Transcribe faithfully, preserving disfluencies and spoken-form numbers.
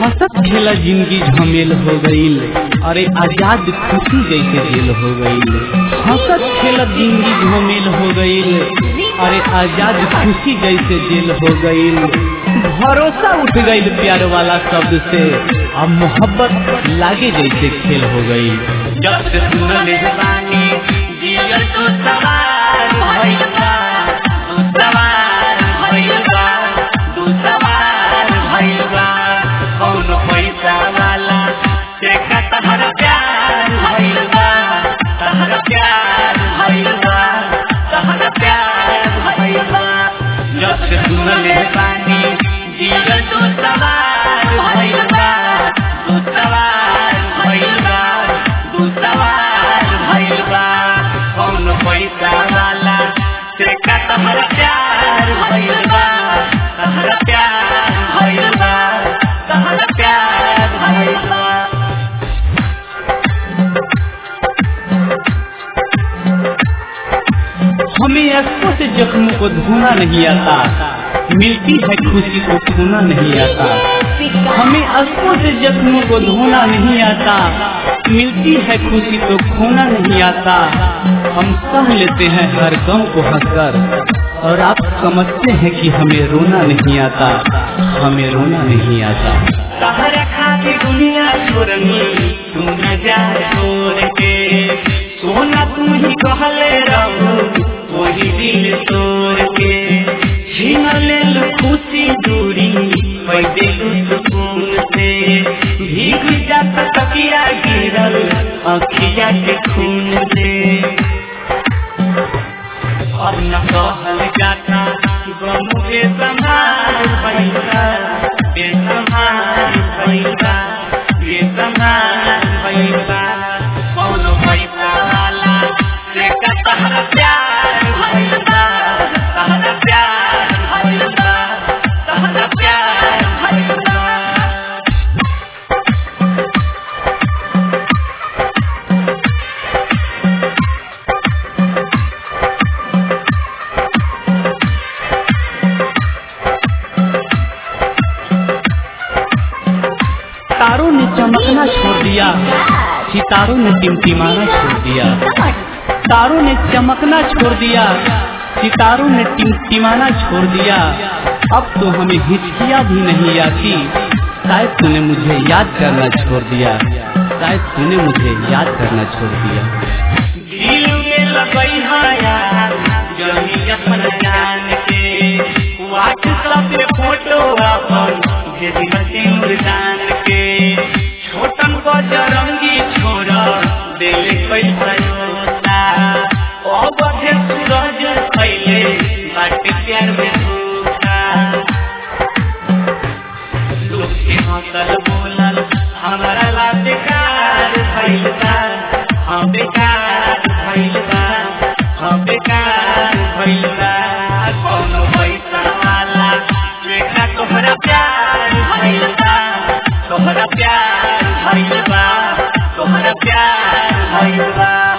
हंसत खेला जिंदगी झमेल हो गईल, अरे आजाद खुशी जैसे जेल हो गईल। हंसत खेला जिंदगी झमेल हो गईल, अरे आजाद खुशी जैसे जेल हो गईल। भरोसा उठ गईल प्यार वाला शब्द से, अब मोहब्बत लागे जैसे खेल हो गई। जब से सुनले बानी जियल तो सवार भइल बा, तू सवार भइल बा, तू सवार भइल बा। कौन पैसा वाला देखा तहरा प्यार भइल बा, तहरा प्यार भइल बा, तहरा प्यार भइल बा। जब से सुनले बानी जियल तो सवार भइल बा, तू सवार भइल बा, तू सवार भइल बा। कौन पैसा वाला देखा तहरा प्यार भइल बा, तहरा प्यार भइल बा, तहरा प्यार भइल बा। हमें अश्कों से जख्मों को धोना नहीं आता, मिलती है खुशी को खोना नहीं आता। हमें अश्कों से जख्मों को धोना नहीं आता, मिलती है खुशी तो खोना नहीं आता। हम सह लेते हैं हर गम को हंसकर, और आप समझते हैं कि हमें रोना नहीं आता, हमें रोना नहीं आता। तहरा खातिर दुनिया छोड़नी, तू नजर छोड़ के सोना तू ही कहले रहू, वही दिल तोड़ के छीन लेल खुशी दूरी पैदे सुकून से। भीग जात तकिया गिरल अखिया के खून से। अब न कहल जाता गम के संभाल पैसा, बेसंभाल पैसा, बेसंभाल पैसा। कौन पैसा वाला देखा तहरा प्यार भइल बा, तहरा प्यार भइल बा, तहरा प्यार भइल बा। तारों ने चमकना छोड़ दिया, सितारों ने टिमटिमाना छोड़ दिया। तारों ने चमकना छोड़ दिया, सितारों ने टिमटिमाना छोड़ दिया। अब तो हमें हिचकियाँ भी नहीं आती, शायद तूने मुझे याद करना छोड़ दिया, शायद तूने मुझे याद करना छोड़ दिया। दिल में लगई हाया जमी अपन जान के, व्हाट्सएप पे फोटो अपन भेजी हसीन जान के। छोटन को जरंगी छोड़ा दिल पैसा होता, ओ बधे सूरज खैले बाट प्यार में धोखा। लोग के हंसल बोलल हमारा ला बेकार भइल बा, हाँ बेकार भइल बा, हाँ बेकार भइल बा। कौन पैसा वाला देखा तोहरा प्यार भइल बा, तोहरा प्यार भइल बा, तोहरा प्यार भइल बा।